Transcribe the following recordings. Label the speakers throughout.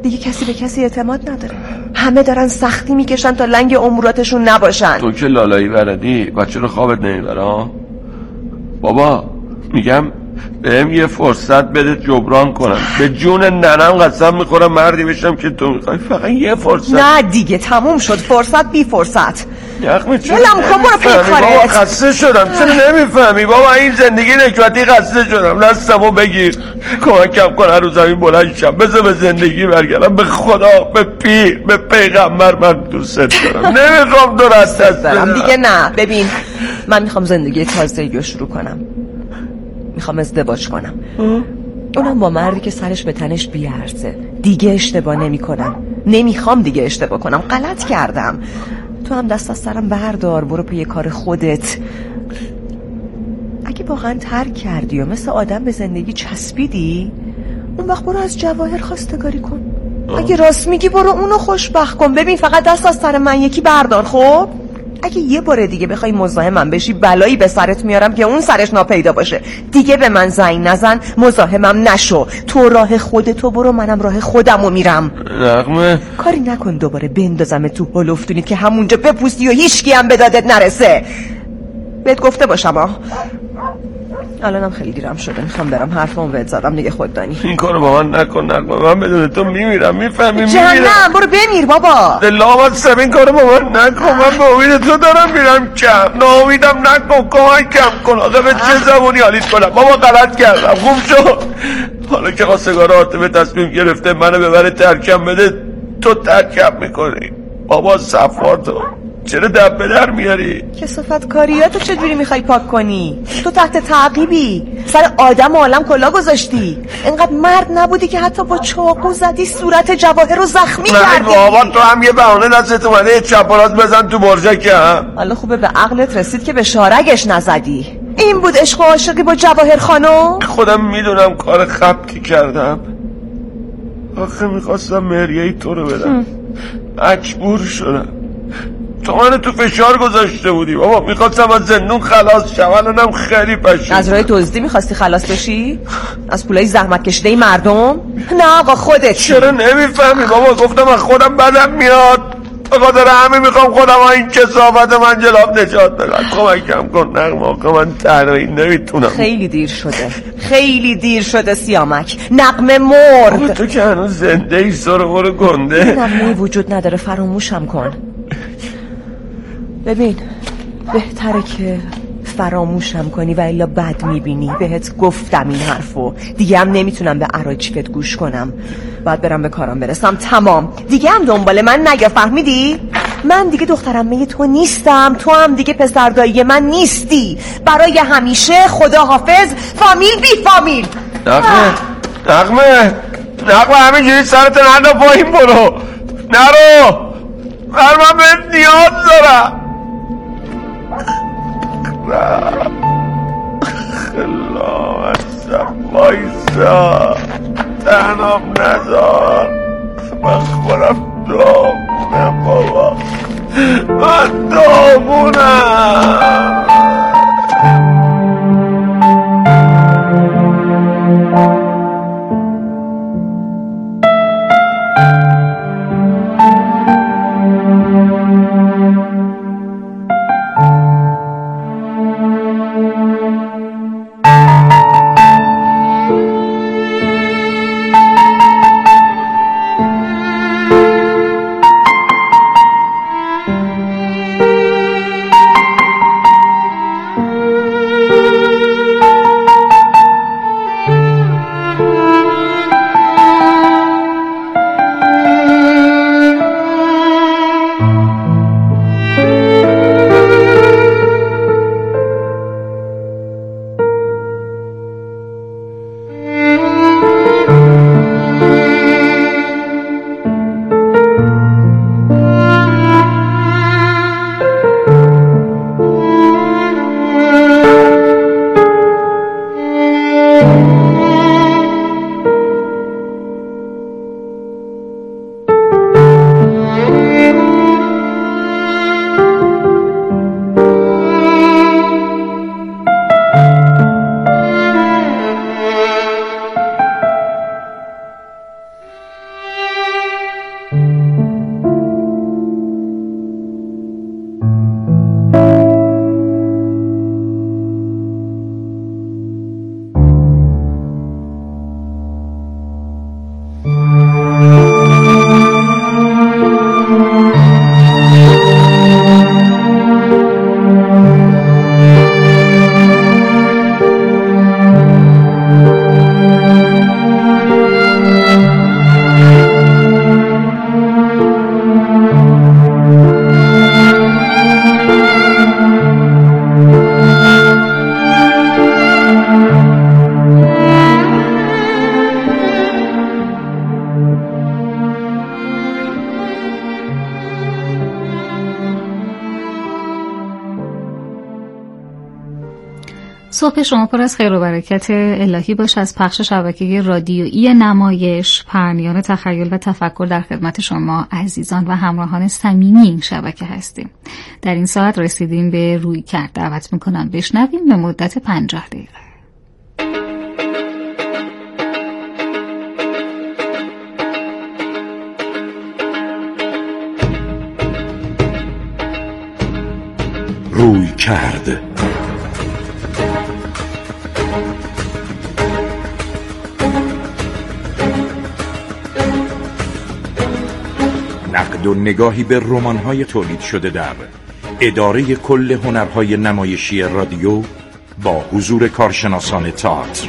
Speaker 1: دیگه کسی به کسی اعتماد نداره. همه دارن سختی میکشن تا لنگ اموراتشون نباشن.
Speaker 2: تو که لالایی بردی بچه رو خوابت نمیبره. بابا میگم بهم یه فرصت بده جبران کنم. به جون ننم قسم میخورم مردی بشم که تو میخوای. فقط یه فرصت.
Speaker 1: نه دیگه تموم شد. فرصت بی فرصت.
Speaker 2: یخمی چرا
Speaker 1: کن برو پی کارت.
Speaker 2: بابا خسته شدم. چرا نمیفهمی بابا؟ این زندگی نکبتی خسته شدم. دستمو بگیر کمکم کن هر روز همین بلند شم بذار به زندگی برگردم. به خدا به پیر به پیغمبر من دوست دارم. نمیخوام تو دست
Speaker 1: دارم دیگه. نه ببین من میخوام زندگی تازه‌ای رو شروع کنم. میخوام ازدواج کنم. اونم با مردی که سرش به تنش بیارزه. دیگه اشتباه نمی کنم. نمیخوام دیگه اشتباه کنم. غلط کردم. تو هم دست از سرم بردار. برو پی کار خودت. اگه واقعا ترک کردی و مثل آدم به زندگی چسبیدی، اون وقت برو از جواهر خواستگاری کن. اگه راست میگی برو اونو خوشبخت کن. ببین فقط دست از سر من یکی بردار. خب اگه یه بار دیگه بخوای مزاحمم بشی بلایی به سرت میارم که اون سرش ناپیدا باشه. دیگه به من زنگ نزن. مزاحمم نشو. تو راه خودتو برو منم راه خودمو میرم.
Speaker 2: نغمه
Speaker 1: کاری نکن دوباره بندازم تو هلوفتونی که همونجا بپوستی و هیچکی هم به دادت نرسه. بهت گفته باشم الانم خیلی دیرم شده. میخوام برم حرفمو بهت زدم دیگه خوددانی.
Speaker 2: این کارو با من نکن نغمه. من بدون تو میمیرم. میفهمی؟
Speaker 1: جهنم برو بمیر بابا.
Speaker 2: لامصب این کارو با من نکن. من به امید تو دارم میرم کم. ناامیدم نکن. کمکم کن. آقا به چه زبونی حالیت کنم؟ بابا غلط کردم. خوب شد. حالا که خواستگار عاطفه تصمیم گرفته منو ببره ترکم بده تو ترکم میکنی. بابا صفار تو چرا دب به در میاری؟ کثافت کاریاتو چجوری میخوای پاک کنی؟ تو تحت تعقیبی. سر آدم و عالم کلا گذاشتی. اینقدر مرد نبودی که حتی با چاقو زدی صورت جواهر رو زخمی کردی. نه بابا تو هم یه بهانه دستت اومده یه چپ و راست بزن تو برجک. حالا خوبه به عقلت رسید که به شارگش نزدی. این بود عشق و عاشقی با جواهر خانم؟ خودم میدونم کار خبتی کردم. آخه میخواستم مهریه تو رو بدم. مجبور شدم. تو منو تو فشار گذاشته بودی. بابا میخواستم از زندون خلاص شم. الانم خیلی پشیمونم. از راه دزدی میخواستی خلاص بشی؟ از پولای زحمت کشیده مردم؟ نه آقا خودت. چرا نمیفهمی بابا؟ گفتم از خودم بدم میاد. به خاطر همه میخوام خودم این کثافت من جلاب نجات بدم. کمکم کن نغمه. آقا من تنهایی نمیتونم. خیلی دیر شده. خیلی دیر شده سیامک. نغمه مرد. تو که هنوز زنده ای. سرغور گنده. نغمه وجود نداره. فراموشم کن. ببین بهتره که فراموشم کنی و الا بد میبینی. بهت گفتم این حرفو. دیگه هم نمیتونم به اراجیفت گوش کنم. باید برم به کارم برسم. تمام. دیگه هم دنبال من نگه. فهمیدی؟ من دیگه دخترعمه تو نیستم. تو هم دیگه پسردایی من نیستی. برای همیشه خداحافظ. فامیل بی فامیل. نغمه همینجوری سرت ندا پایین برو. نرو. من بهت نیاز دارم. خلا ازم وایسا. تنم نذار. من خورم دامونم بابا. من دامونم.
Speaker 3: صبح شما پر از خیر و برکت الهی باش. از پخش شبکه رادیویی نمایش پرنیان تخیل و تفکر در خدمت شما عزیزان و همراهان صمیمی این شبکه هستیم. در این ساعت رسیدیم به رویکرد. دعوت میکنم بشنویم به مدت 50 دقیقه.
Speaker 4: رویکرد. نقد و نگاهی به رمان‌های تولید شده در اداره کل هنرهای نمایشی رادیو با حضور کارشناسان تئاتر.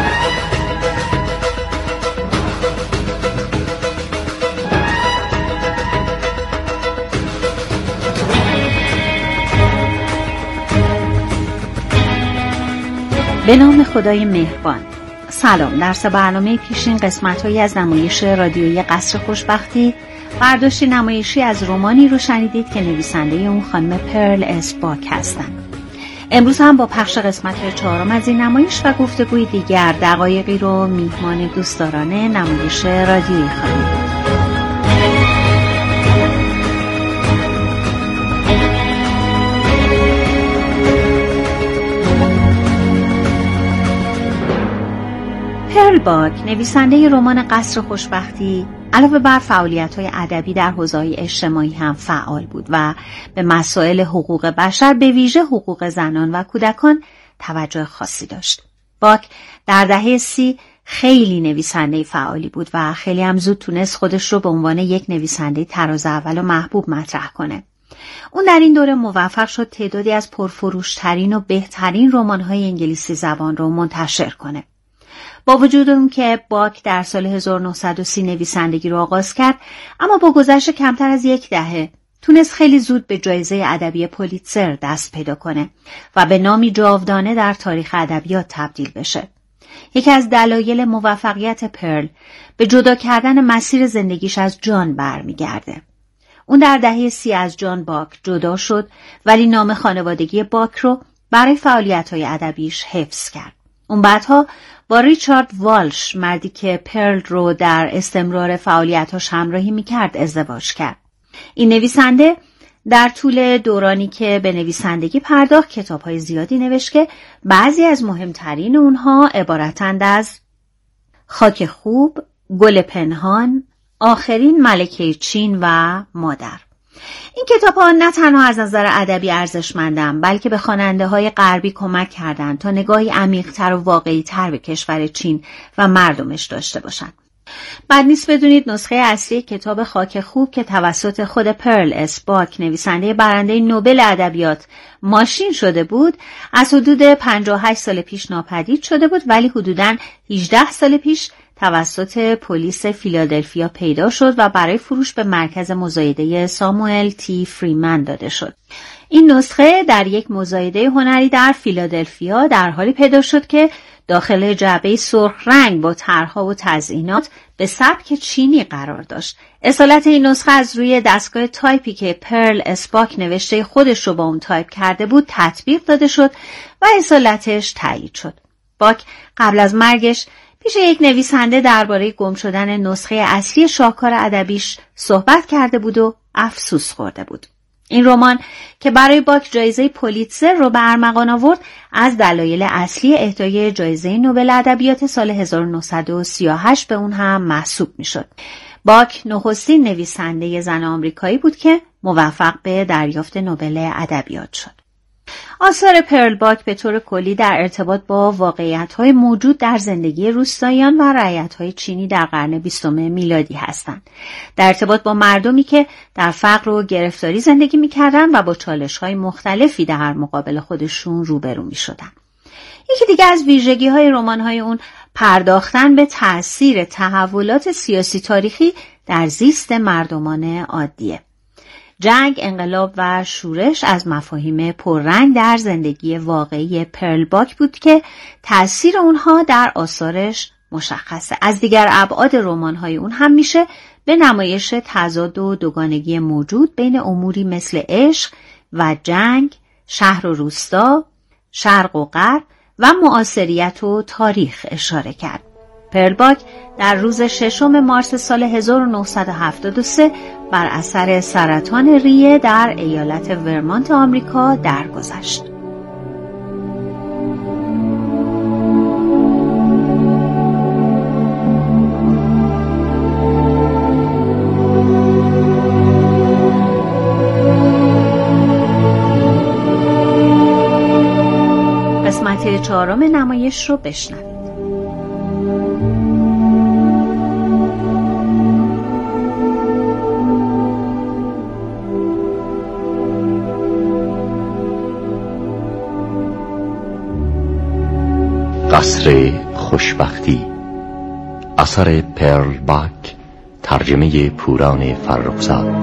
Speaker 5: به نام خدای مهربان. سلام. در سه برنامه پیشین قسمت‌هایی از نمایش رادیویی قصر خوشبختی برداشت نمایشی از رمانی رو شنیدید که نویسنده اون خانم پرل اسپاک هستند. امروز هم با پخش قسمت 4 از این نمایش و گفتگوی دیگر دقایقی رو میهمان دوستداران نمایش رادیویی خواهیم بود. پرل باک نویسنده رمان قصر خوشبختی علاوه بر فعالیت‌های ادبی در حوزه‌های اجتماعی هم فعال بود و به مسائل حقوق بشر به ویژه حقوق زنان و کودکان توجه خاصی داشت. باک در دهه 30 خیلی نویسنده فعالی بود و خیلی هم زود تونست خودش رو به عنوان یک نویسنده طراز اول و محبوب مطرح کنه. اون در این دوره موفق شد تعدادی از پرفروش‌ترین و بهترین رمان‌های انگلیسی زبان رو منتشر کنه. با وجود اون که باک در سال 1930 نویسندگی رو آغاز کرد، اما با گذشت کمتر از یک دهه تونست خیلی زود به جایزه ادبی پولیتزر دست پیدا کنه و به نامی جاودانه در تاریخ ادبیات تبدیل بشه. یکی از دلایل موفقیت پرل به جدا کردن مسیر زندگیش از جان برمیگرده. اون در دهه 30 از جان باک جدا شد، ولی نام خانوادگی باک رو برای فعالیت‌های ادبیش حفظ کرد. اون بعدها با ریچارد والش، مردی که پرل رو در استمرار فعالیتاش همراهی میکرد، ازدواج کرد. این نویسنده در طول دورانی که به نویسندگی پرداخت کتاب‌های زیادی نوشت که بعضی از مهمترین اونها عبارتند از خاک خوب، گل پنهان، آخرین ملکه چین و مادر. این کتاب‌ها نه تنها از نظر ادبی ارزشمندند، بلکه به خواننده‌های غربی کمک کردند تا نگاهی عمیق‌تر و واقعی‌تر به کشور چین و مردمش داشته باشند. بد نیست بدونید نسخه اصلی کتاب خاک خوب که توسط خود پرل اسپاک نویسنده برنده نوبل ادبیات ماشین شده بود، از حدود 58 سال پیش ناپدید شده بود، ولی حدوداً 18 سال پیش توسط پلیس فیلادلفیا پیدا شد و برای فروش به مرکز مزایده ساموئل تی فریمن داده شد. این نسخه در یک مزایده هنری در فیلادلفیا در حالی پیدا شد که داخل جعبه سرخ رنگ با طرح‌ها و تزیینات به سبک چینی قرار داشت. اصالت این نسخه از روی دستگاه تایپی که پرل اسپاک نوشته خودش رو با اون تایپ کرده بود تطبیق داده شد و اصالتش تایید شد. باک قبل از مرگش پیش یک نویسنده درباره گم شدن نسخه اصلی شاهکار ادبیش صحبت کرده بود و افسوس خورده بود. این رمان که برای باک جایزه پولیتزر رو به ارمغان آورد، از دلایل اصلی اهدای جایزه نوبل ادبیات سال 1938 به اون هم محسوب میشد. باک نخستین نویسنده زن آمریکایی بود که موفق به دریافت نوبل ادبیات شد. آثار پرل باک به طور کلی در ارتباط با واقعیت‌های موجود در زندگی روستاییان و رعیت‌های چینی در قرن 20 میلادی هستند. در ارتباط با مردمی که در فقر و گرفتاری زندگی می‌کردند و با چالش‌های مختلفی در مقابل خودشون روبرو می‌شدند. یکی دیگه از ویژگی‌های رمان‌های اون پرداختن به تأثیر تحولات سیاسی تاریخی در زیست مردمان عادیه. جنگ، انقلاب و شورش از مفاهیم پررنگ در زندگی واقعی پرل باک بود که تأثیر اونها در آثارش مشخصه. از دیگر ابعاد رمان‌های اون هم میشه به نمایش تضاد و دوگانگی موجود بین اموری مثل عشق و جنگ، شهر و روستا، شرق و غرب و معاصریت و تاریخ اشاره کرد. پرلباک در روز 6 مارس سال 1973 بر اثر سرطان ریه در ایالت ورمانت آمریکا درگذشت. قسمت 4 نمایش رو بشنوید.
Speaker 6: قصر خوشبختی، اثر پرلباک، ترجمه پوران فرخزاد.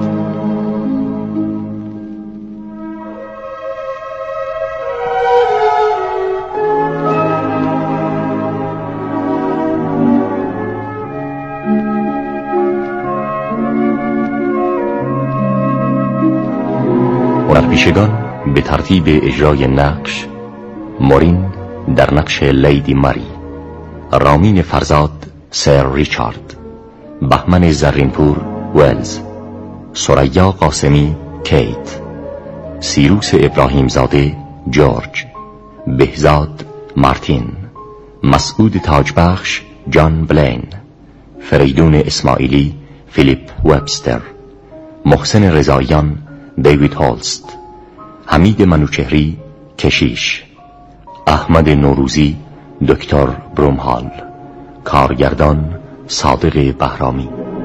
Speaker 6: هنرپیشگان به ترتیب اجرای نقش: مورین در نقش لیدی ماری، رامین فرزاد سر ریچارد، بهمن زرینپور ویلز، ثریا قاسمی کیت، سیروس ابراهیم زاده جورج، بهزاد مارتین، مسعود تاجبخش جان بلین، فریدون اسماعیلی فیلیپ وبستر، محسن رضاییان دیوید هولست، حمید منوچهری کشیش، احمد نوروزی دکتر برومهال، کارگردان صادق بهرامی.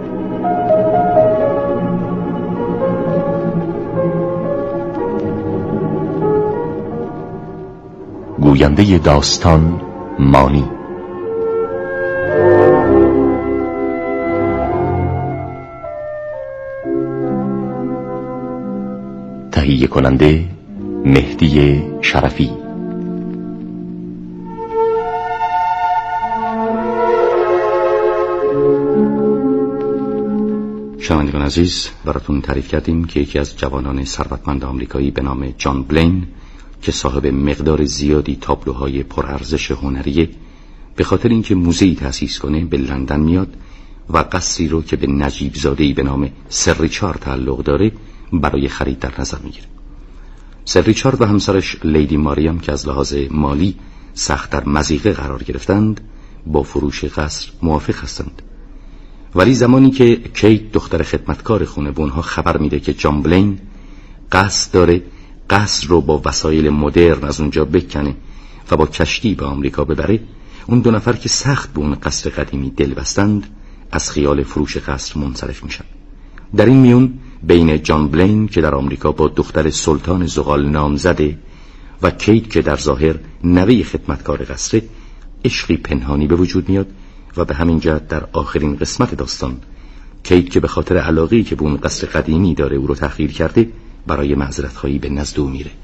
Speaker 6: گوینده داستان مانی. تهیه کننده مهدی شرفی.
Speaker 7: شنوندگان عزیز، براتون تعریف کردیم که یکی از جوانان ثروتمند آمریکایی به نام جان بلین که صاحب مقدار زیادی تابلوهای پرارزش هنریه، به خاطر اینکه موزه‌ای تأسیس کنه به لندن میاد و قصری رو که به نجیب زاده‌ای به نام سر ریچارد تعلق داره برای خرید در نظر میگیره. سر ریچارد و همسرش لیدی ماریم که از لحاظ مالی سخت در مضیقه قرار گرفتند با فروش قصر موافق هستند. ولی زمانی که کیت دختر خدمتکار خونه به اونها خبر میده که جان بلین قصد داره قصر رو با وسایل مدرن از اونجا بکنه و با کشتی به آمریکا ببره، اون دو نفر که سخت به اون قصر قدیمی دل بستند از خیال فروش قصر منصرف میشن. در این میون بین جان بلین که در آمریکا با دختر سلطان زغال نامزده و کیت که در ظاهر نوه خدمتکار قصره عشقی پنهانی به وجود میاد و به همین جهت در آخرین قسمت داستان کیت که به خاطر علاقه‌ای که به اون قصر قدیمی داره او رو تحقیر کرده برای معذرت‌خواهی به نزد او میره.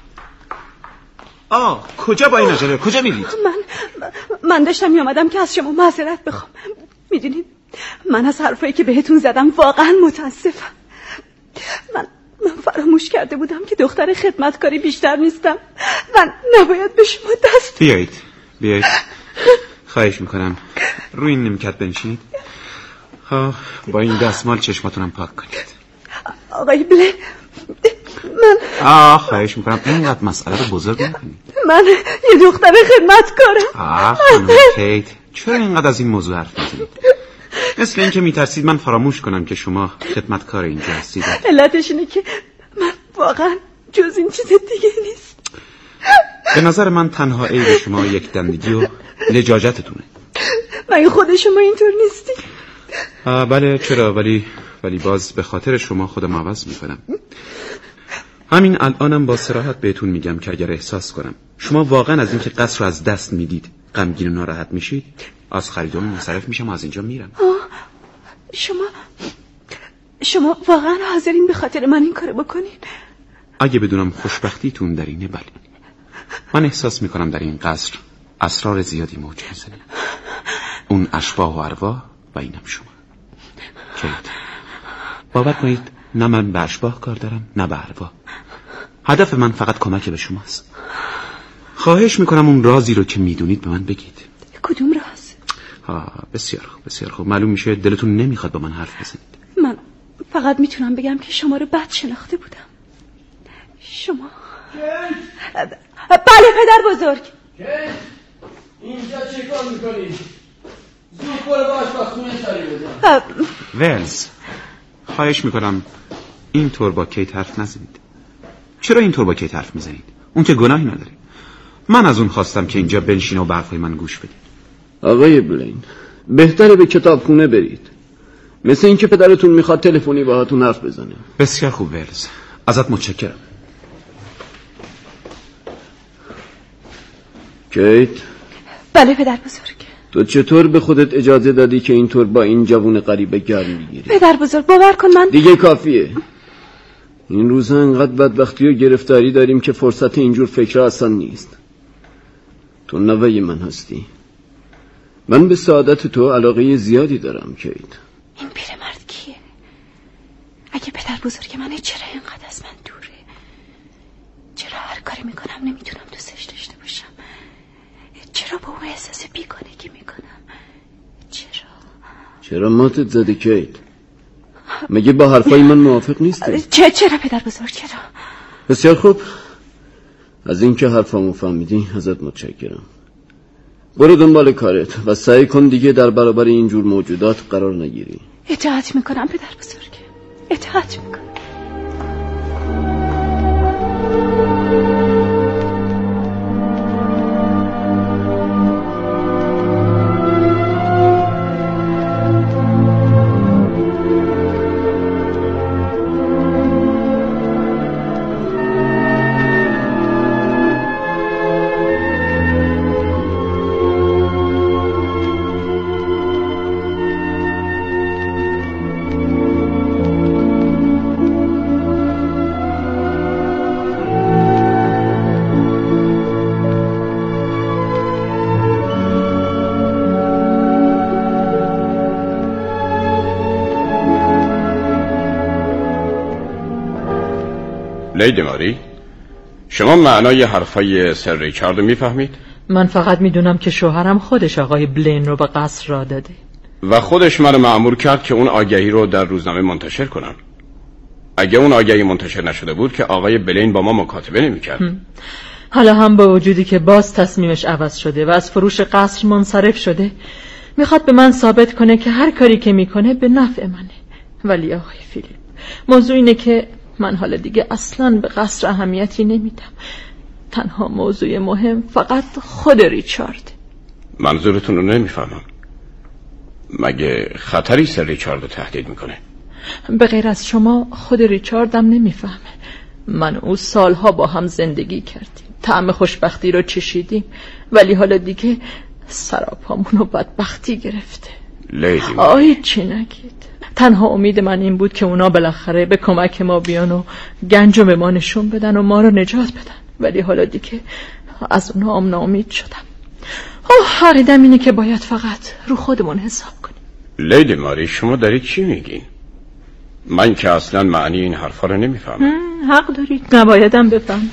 Speaker 8: کجا با این عجله؟ کجا میرید؟
Speaker 1: من داشتم میامدم که از شما معذرت بخوام. میدونید من از حرفایی که بهتون زدم واقعا متاسفم. من فراموش کرده بودم که دختر خدمتکاری بیشتر نیستم و نباید به شما دست.
Speaker 8: بیایید خواهش میکنم روی این نیمکت بنشینید. با این دستمال چشماتونم پاک کنید.
Speaker 1: آقای بله من
Speaker 8: خواهش میکنم اینقدر مسئله رو بزرگ نکنید.
Speaker 1: من یه دختر خدمتکارم.
Speaker 8: خانم کیت چرا اینقدر از این موضوع حرف میزنید؟ مثل این که میترسید من فراموش کنم که شما خدمتکار اینجا هستید.
Speaker 1: علتش اینه که من واقعا جز این چیز دیگه نیست.
Speaker 8: به نظر من تنها عیب شما یک دندگی و لجاجتتونه.
Speaker 1: مگه خود شما اینطور نیستی؟
Speaker 8: بله چرا، ولی باز به خاطر شما خودم عوض میکنم. همین الانم با صراحت بهتون میگم که اگر احساس کنم شما واقعا از اینکه قصر رو از دست میدید غمگین و ناراحت میشید، از خریدم منصرف میشم و از اینجا میرم.
Speaker 1: شما واقعا حاضرین به خاطر من این کارو بکنین؟
Speaker 8: اگه بدونم خوشبختیتون در اینه بله. من احساس میکنم در این قصر اسرار زیادی موج میزنه. اون اشباح و ارواح و اینم شما. کیت باور کنید نه من به اشباح کار دارم نه به ارواح. هدف من فقط کمک به شماست. خواهش میکنم اون رازی رو که میدونید به من بگید.
Speaker 9: کدوم راز؟
Speaker 8: بسیار خوب بسیار خوب. معلوم میشه دلتون نمیخواد با من حرف بزنید.
Speaker 9: من فقط میتونم بگم که شما رو بد شناخته بودم. شما بله پدر بزرگ.
Speaker 2: اینجا چه کار میکنی؟ زود برو با آشپزخونه سری بزن.
Speaker 8: ولز خواهش میکنم اینطور با کیت حرف نزنید. چرا اینطور با کیت حرف میزنید؟ اون که گناهی نداره. من از اون خواستم که اینجا بنشینه و به حرفای من گوش بدید.
Speaker 10: آقای بلین بهتره به کتابخونه برید. مثل این که پدرتون میخواد تلفنی باهاتون حرف بزنه.
Speaker 8: بسیار خوب ولز، ازت متشکرم.
Speaker 10: کیت.
Speaker 9: بله پدر بزرگ.
Speaker 10: تو چطور به خودت اجازه دادی که اینطور با این جوون غریبه گرم بگیری؟
Speaker 9: پدر بزرگ باور کن من
Speaker 10: دیگه کافیه. این روزا انقدر بدبختی و گرفتاری داریم که فرصت اینجور فکرها اصلا نیست. تو نوه من هستی. من به سعادت تو علاقه زیادی دارم کیت.
Speaker 9: این پیرمرد کیه؟ اگه پدر بزرگ منه چرا اینقدر از من دوره؟ چرا هر کاری میکنم نمیتونم دوستش داشته باشم؟ چرا با اون احساس بیگانگی میکنم؟
Speaker 10: چرا ماتت زده کیت؟ مگه با حرفای من موافق نیستی؟
Speaker 9: چرا پدر بزرگ چرا؟
Speaker 10: بسیار خوب. از اینکه حرفامو فهمیدی ازت متشکرم. برو دنبال کارت و سعی کن دیگه در برابر اینجور موجودات قرار نگیری.
Speaker 9: اطاعت میکنم پدر بزرگ، اطاعت میکنم.
Speaker 11: لیدی ماری، شما معنای حرفای سر ریچارد رو میفهمید؟
Speaker 12: من فقط میدونم که شوهرم خودش آقای بلین رو به قصر را داده
Speaker 11: و خودش منو مأمور کرد که اون آگهی رو در روزنامه منتشر کنم. اگه اون آگهی منتشر نشده بود که آقای بلین با ما مکاتبه نمی‌کرد.
Speaker 12: حالا هم با وجودی که باز تصمیمش عوض شده و از فروش قصر منصرف شده، میخواد به من ثابت کنه که هر کاری که میکنه به نفع منه. ولی آقای فیلیپ، موضوع اینه که من حالا دیگه اصلاً به قصر اهمیتی نمیدم. تنها موضوع مهم فقط خود ریچارد.
Speaker 11: منظورتون رو نمیفهمم. مگه خطری سر ریچارد رو تهدید میکنه؟
Speaker 12: به غیر از شما خود ریچاردم نمیفهمه. من او سالها با هم زندگی کردیم، طعم خوشبختی رو چشیدیم، ولی حالا دیگه سراپامونو بدبختی گرفته.
Speaker 11: لیدی
Speaker 12: آی چی نگید. تنها امید من این بود که اونا بالاخره به کمک ما بیان و گنجو به ما نشون بدن و ما رو نجات بدن، ولی حالا دیگه از اونا ناامید شدم. عقیدم اینه که باید فقط رو خودمون حساب کنیم.
Speaker 11: لیدی ماری، شما دارید چی میگین؟ من که اصلا معنی این حرفا رو نمیفهمم.
Speaker 12: حق دارید، نبایدم بفهمید.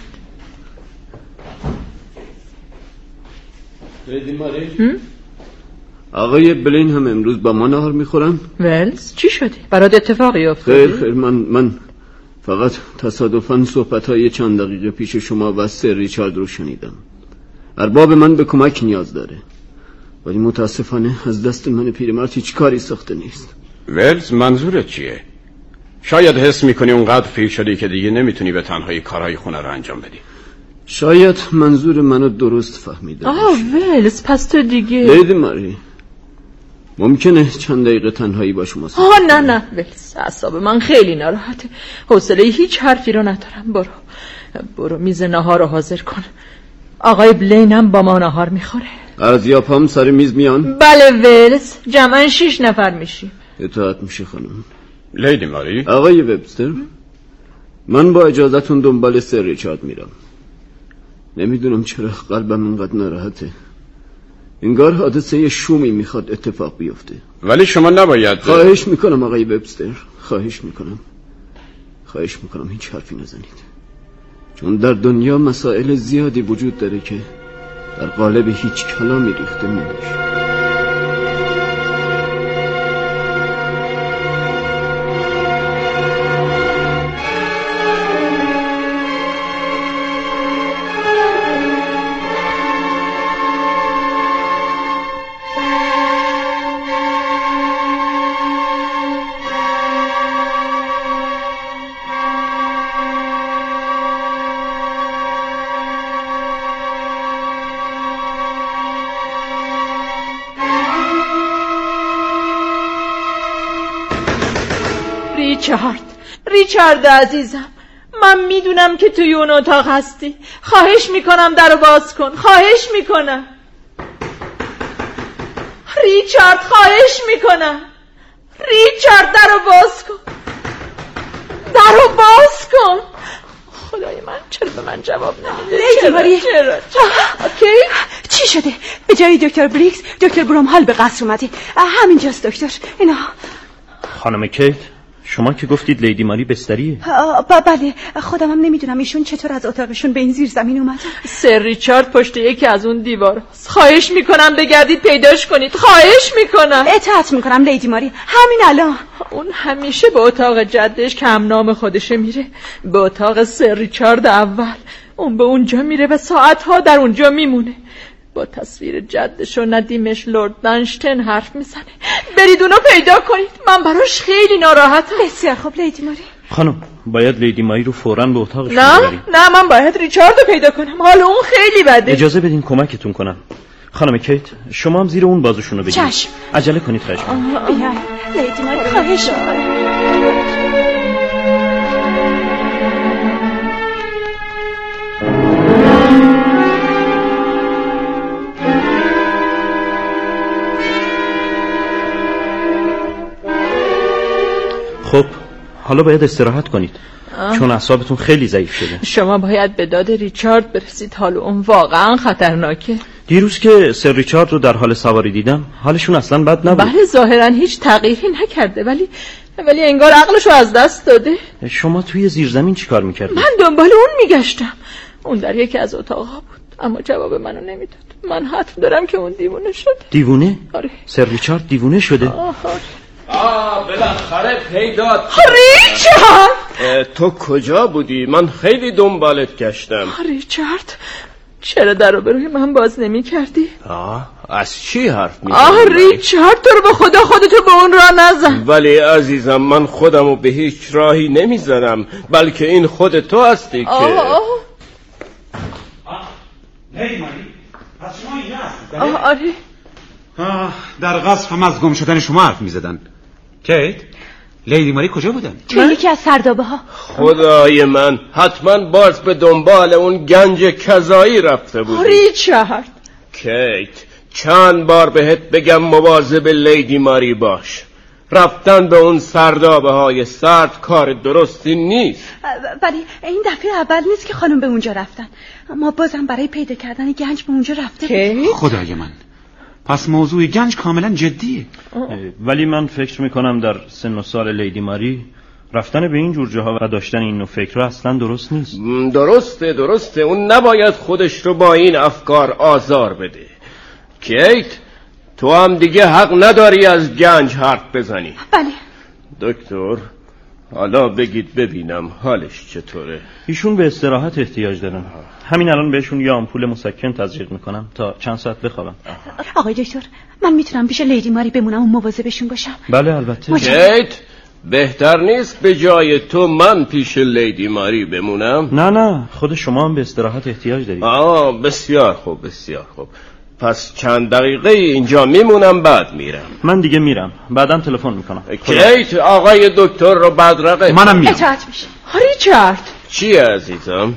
Speaker 10: لیدی ماری، آقای بلین هم امروز با ما نهار میخورن؟
Speaker 12: ولز چی شدی؟ برات اتفاقی افتاده؟
Speaker 10: خیر من فقط تصادفاً صحبت‌های چند دقیقه پیش شما و سر ریچارد رو شنیدم. ارباب من به کمک نیاز داره، ولی متاسفانه از دست من پیرمرد هیچ کاری ساخته نیست.
Speaker 11: ولز منظورت چیه؟ شاید حس میکنی اونقدر پیر شدی که دیگه نمیتونی به تنهایی کارهای خونه رو انجام بدی.
Speaker 10: شاید منظور منو درست فهمیده باشی.
Speaker 12: ولز پس تو دیگه
Speaker 10: لیدی ماری، ممکنه چند دقیقه تنهایی با شما
Speaker 12: نه ولز، اعصاب من خیلی ناراحته، حوصله هیچ حرفی رو ندارم. برو میز نهار رو حاضر کن. آقای بلین هم با ما نهار میخوره.
Speaker 10: ارزیاب‌هام سر میز میان؟
Speaker 12: بله ولز، جمعاً 6 نفر میشیم.
Speaker 10: اطاعت میشه خانم.
Speaker 11: لیدی ماری،
Speaker 10: آقای وبستر، من با اجازهتون دنبال سر ریچارد میرم. نمیدونم چرا قلبم اینقدر ناراحته. انگار حادثه شومی میخواد اتفاق بیفته.
Speaker 11: ولی شما نباید.
Speaker 10: خواهش میکنم آقای وبستر، خواهش میکنم هیچ حرفی نزنید. چون در دنیا مسائل زیادی وجود داره که در قالب هیچ کلامی ریخته نمیشه.
Speaker 12: ریچارد عزیزم، من میدونم که توی اون اتاق هستی. خواهش میکنم درو باز کن، خواهش میکنم. ریچارد، خواهش میکنم. ریچارد، درو باز کن، درو باز کن. خدای من، چرا به من جواب نمیده؟
Speaker 9: لیدی ماری،
Speaker 12: چرا؟
Speaker 9: چی شده؟ به جای دکتر بریکس دکتر برومهال به قصر اومده. همینجاست دکتر. اینا.
Speaker 13: خانم کیت، شما که گفتید لیدی ماری بستریه.
Speaker 9: بله، خودم هم نمیدونم ایشون چطور از اتاقشون به این زیر زمین اومد.
Speaker 12: سر ریچارد پشت یکی از اون دیوار هست. خواهش میکنم بگردید پیداش کنید. خواهش میکنم.
Speaker 9: اطاعت میکنم لیدی ماری، همین الان.
Speaker 12: اون همیشه به اتاق جدش که هم نام خودشه میره، به اتاق سر ریچارد اول. اون به اونجا میره و ساعتها در اونجا میمونه. با تصویر جدش و ندیمش لرد دانشتن حرف میزنه. برید اونو پیدا کنید، من براش خیلی ناراحتم.
Speaker 9: بسیار خوب لیدی ماری.
Speaker 13: خانم، باید لیدی ماری رو فوراً به اتاقش
Speaker 12: ببرید. نه، من باید ریچاردو پیدا کنم، حال اون خیلی بده.
Speaker 13: اجازه بدین کمکتون کنم. خانم کیت، شما هم زیر اون بازوشونو بگیرید.
Speaker 9: چشم.
Speaker 13: عجله کنید خواهش می‌کنم.
Speaker 9: بیاین لیدی ماری، خواهش می‌کنم.
Speaker 13: خب، حالا باید استراحت کنید. چون اعصابتون خیلی ضعیف شده.
Speaker 12: شما باید به داد ریچارد برسید، حال اون واقعا خطرناکه.
Speaker 13: دیروز که سر ریچارد رو در حال سواری دیدم، حالشون اصلا بد نبود.
Speaker 12: بله، ظاهرا هیچ تغییری نکرده، ولی انگار عقلشو از دست داده.
Speaker 13: شما توی زیرزمین چیکار میکردید؟
Speaker 12: من دنبال اون میگشتم. اون در یکی از اتاقها بود، اما جواب منو نمیداد. من حتم دارم که اون دیوونه شده.
Speaker 13: دیوونه؟
Speaker 12: آره.
Speaker 13: سر ریچارد دیوونه شده؟
Speaker 11: بالاخره پیدات.
Speaker 12: ریچارد!
Speaker 11: تو کجا بودی؟ من خیلی دنبالت گشتم.
Speaker 12: ریچارد، چرا درو به روی من باز نمی کردی؟
Speaker 11: از چی حرف میزنی؟
Speaker 12: ریچارد، تو رو به خدا خودتو به اون راه نزن.
Speaker 11: ولی عزیزم، من خودمو به هیچ راهی نمیزنم، بلکه این خود تو هستی که
Speaker 8: هی ماری، پس شما اینجا هستید؟
Speaker 12: آره.
Speaker 8: در قصر هم از گم شدن شما حرف میزدن. کیت، لیدی ماری کجا بودن؟
Speaker 9: توی یکی از سردابه ها.
Speaker 11: خدای من، حتما باز به دنبال اون گنج کذایی رفته بودی.
Speaker 12: ریچارد.
Speaker 11: کیت، چند بار بهت بگم مواظب لیدی ماری باش. رفتن به اون سردابه های سرد کار درستی نیست.
Speaker 9: ولی این دفعه اول نیست که خانم به اونجا رفتن، اما بازم برای پیدا کردن گنج به اونجا رفته.
Speaker 8: خدای من، پس موضوع گنج کاملا جدیه.
Speaker 13: ولی من فکر میکنم در سن و سال لیدی ماری رفتن به این جور جاها و داشتن این نوع فکر اصلا درست نیست.
Speaker 11: درسته، اون نباید خودش رو با این افکار آزار بده. کیت، تو هم دیگه حق نداری از گنج حرف بزنی.
Speaker 9: بله.
Speaker 11: دکتر، حالا بگید ببینم حالش چطوره؟
Speaker 13: ایشون به استراحت احتیاج دارن. همین الان بهشون یه آمپول مسکن تزریق میکنم تا چند ساعت بخوابن.
Speaker 9: آقای دکتر، من میتونم پیش لیدی ماری بمونم و مواظبشون باشم؟
Speaker 13: بله البته.
Speaker 11: کیت، بهتر نیست به جای تو من پیش لیدی ماری بمونم؟
Speaker 13: نه، خود شما هم به استراحت احتیاج دارید.
Speaker 11: بسیار خوب. پس چند دقیقه اینجا میمونم، بعد میرم.
Speaker 13: من دیگه میرم، بعدم تلفن میکنم.
Speaker 11: کیت، آقای دکتر رو بدرقه.
Speaker 8: منم میرم.
Speaker 9: اطاعت میشه.
Speaker 12: ریچارد.
Speaker 11: چی عزیزم؟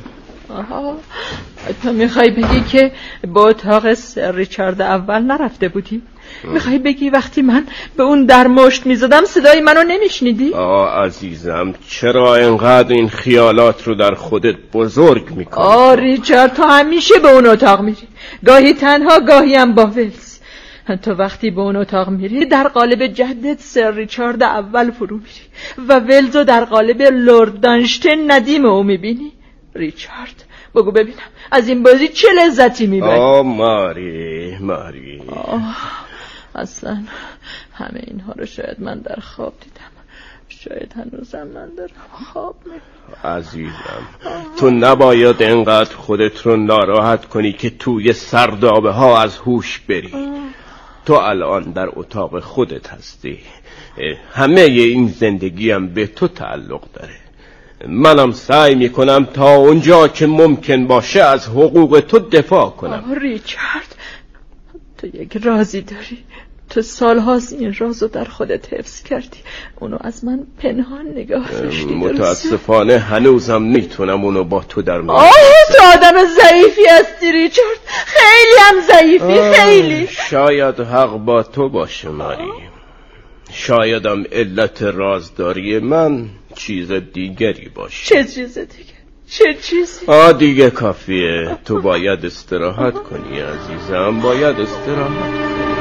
Speaker 12: تو میخوای بگی که با اتاق سر ریچارد اول نرفته بودی؟ میخوای بگی وقتی من به اون در مشت میزدم صدای منو نمیشنیدی؟
Speaker 11: عزیزم، چرا اینقدر این خیالات رو در خودت بزرگ میکنی؟
Speaker 12: ریچارد، تو همیشه به اون اتاق میری، گاهی تنها گاهی هم با ولز. تو وقتی به اون اتاق میری در قالب جدت سر ریچارد اول فرو میری و ولزو در قالب لرد دانشتن ندیم او میبینی. ریچارد بگو ببینم از این بازی چه لذتی میبری؟
Speaker 11: ماری
Speaker 12: اصلا همه اینها رو شاید من در خواب دیدم، شاید هنوزم من دارم خواب میبینم.
Speaker 11: عزیزم تو نباید انقدر خودت رو ناراحت کنی که توی سردابه ها از هوش بری. تو الان در اتاق خودت هستی، همه این زندگیم به تو تعلق داره. منم سعی میکنم تا اونجا که ممکن باشه از حقوق تو دفاع کنم.
Speaker 12: ریچارد تو یک رازی داری، تو سالهاست این رازو در خودت حفظ کردی، اونو از من پنهان نگاه داشتی.
Speaker 11: متاسفانه هنوزم میتونم اونو با تو در میان.
Speaker 12: تو آدم ضعیفی هستی ریچارد، خیلی هم ضعیفی، خیلی.
Speaker 11: شاید حق با تو باشه ماری، شایدم علت رازداری من چیز دیگری باشه.
Speaker 12: چه چیز دیگه؟ چه چیزی؟
Speaker 11: دیگه کافیه، تو باید استراحت کنی عزیزم، باید استراحت کنی.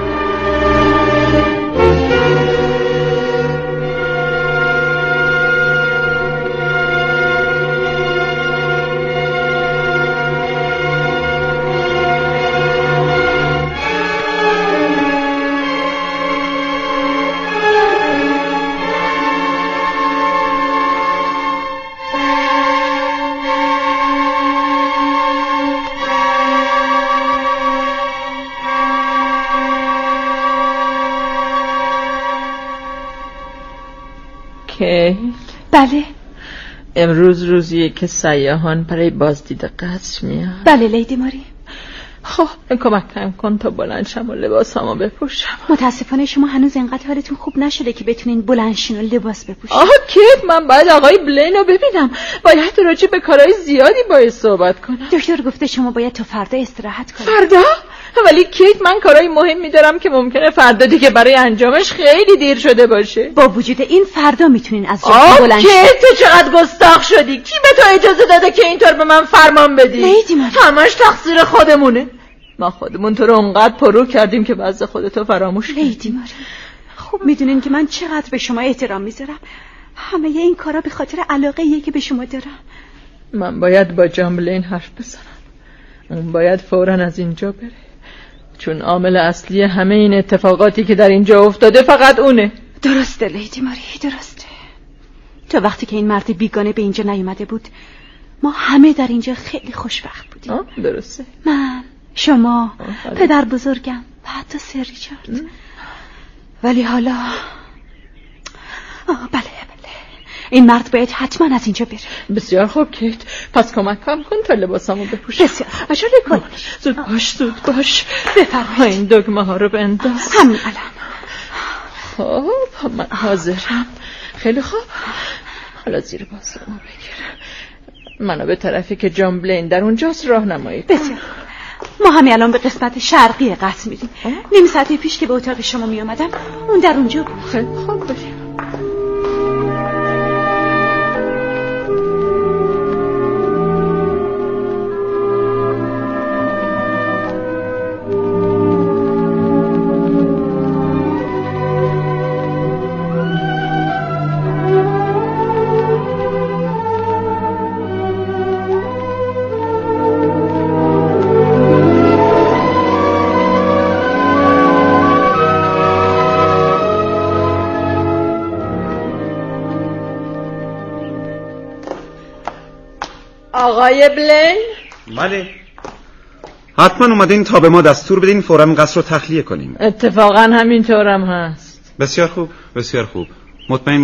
Speaker 9: بله.
Speaker 12: امروز روزیه که سیاحان برای بازدید قصر میان.
Speaker 9: بله لیدی ماری.
Speaker 12: خب کمکم کن تا بلند شم و لباسامو بپوشم.
Speaker 9: متاسفانه شما هنوز اینقدر حالتون خوب نشده که بتونین بلند شین و لباس بپوشین.
Speaker 12: کیت من باید آقای بلین رو ببینم، باید راجع به کارهای زیادی باید صحبت کنم.
Speaker 9: دکتر گفته شما باید تا فردا استراحت کنید.
Speaker 12: فردا؟ ولی کیت من کارهای مهمی دارم که ممکنه فردا دیگه برای انجامش خیلی دیر شده باشه.
Speaker 9: با وجود این فردا میتونین از جا بلند شید.
Speaker 12: کیت تو چقدر گستاخ شدی؟ کی به تو اجازه داده که اینطور به من فرمان بدی؟
Speaker 9: لیدی ماری،
Speaker 12: همش تقصیر خودمونه. ما خودمون تو رو اونقدر پرو کردیم که بعض خودتو فراموش کردی.
Speaker 9: لیدی ماری خوب میدونین که من چقدر به شما احترام میذارم. همه این کارا به خاطر علاقه‌ایه که به شما دارم.
Speaker 12: من باید با جان بلین حرف بزنم. اون باید فوراً از اینجا بره، چون عامل اصلی همه این اتفاقاتی که در اینجا افتاده فقط اونه.
Speaker 9: درسته لیدی ماری، درسته. تا وقتی که این مرد بیگانه به اینجا نیومده بود ما همه در اینجا خیلی خوشبخت بودیم.
Speaker 12: درسته.
Speaker 9: من، شما، پدر بزرگم و حتی سر ریچارد. ولی حالا بله این مرد باید حتما از اینجا بره.
Speaker 12: بسیار خوب کیت، پس کمکم کن تا لباسامو بپوشم.
Speaker 9: بسیار
Speaker 12: عجله کن. زود باش بفرمایید. این دکمه ها رو بنداز.
Speaker 9: همین الان.
Speaker 12: خب من حاضرم. خیلی خوب، حالا زیر بازومو بگیر، منو به طرفی که جان بلین در اونجاست راهنمایی کن.
Speaker 9: بسیار. ما همین الان به قسمت شرقی قصر میریم. نیم ساعت پیش که به اتاق شما می آمدم اون در اونجا بود.
Speaker 12: خیلی خوب باشه. آقای بلین؟
Speaker 8: بله. حتما اومدین تا به ما دستور بدین فوراً قصر رو تخلیه کنیم.
Speaker 12: اتفاقا همینطورم هست.
Speaker 8: بسیار خوب، بسیار خوب. مطمئن